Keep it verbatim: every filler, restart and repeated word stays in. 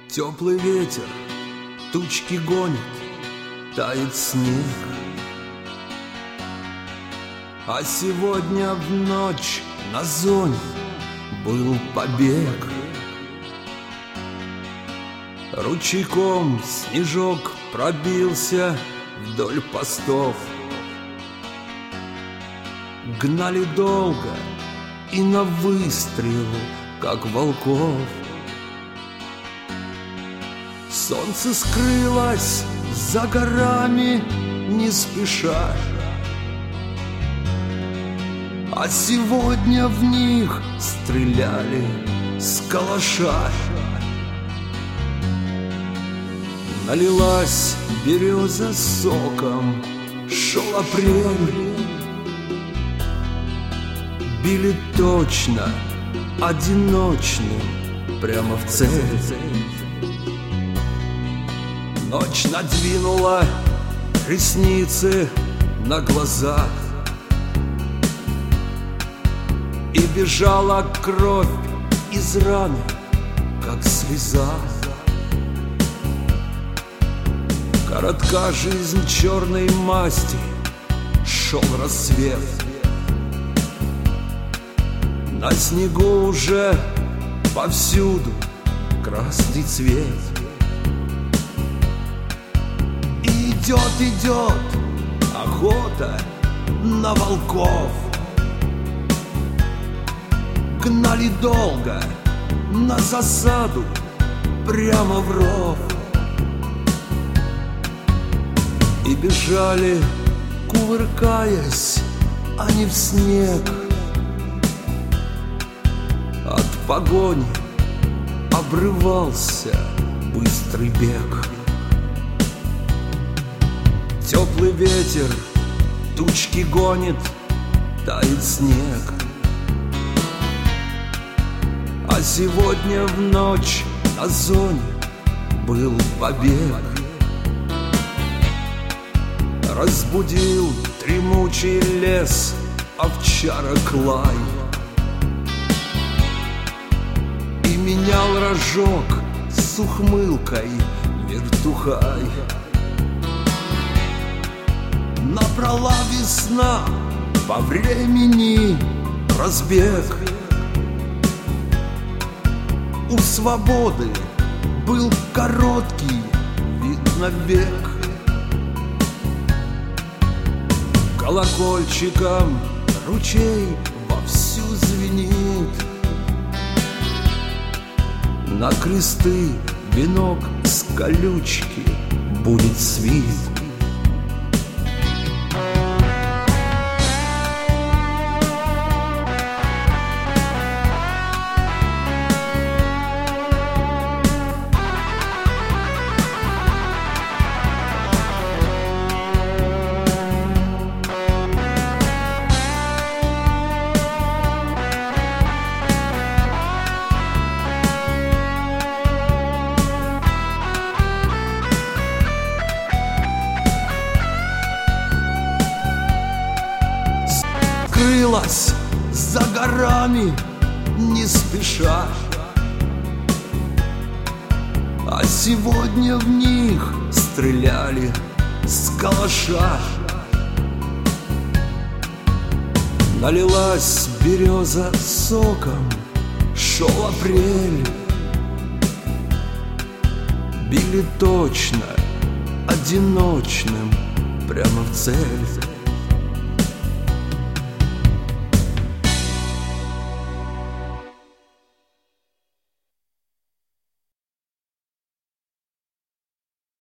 Теплый ветер, тучки гонит, тает снег. А сегодня в ночь на зоне был побег. Ручейком снежок пробился вдоль постов. Гнали долго и на выстрел, как волков. Солнце скрылось за горами не спеша, а сегодня в них стреляли с калаша. Налилась береза соком, шел апрель. Били точно, одиночным, прямо в цель. Ночь надвинула ресницы на глаза, и бежала кровь из раны, как слеза. Коротка жизнь черной масти, шел рассвет. На снегу уже повсюду красный цвет. И идет, идет охота на волков. Гнали долго на засаду прямо в ров. И бежали, кувыркаясь, они в снег. От погони обрывался быстрый бег. Теплый ветер тучки гонит, тает снег. А сегодня в ночь на зоне был побег. Разбудил дремучий лес овчарок лай и менял рожок с ухмылкой вертухай. Набрала весна по времени разбег. У свободы был короткий, видно, век. Колокольчиком ручей вовсю звенит. На кресты венок с колючки будет свит. Скрылась за горами не спеша, а сегодня в них стреляли с калаша. Налилась береза соком, шел апрель. Били точно, одиночным, прямо в цель.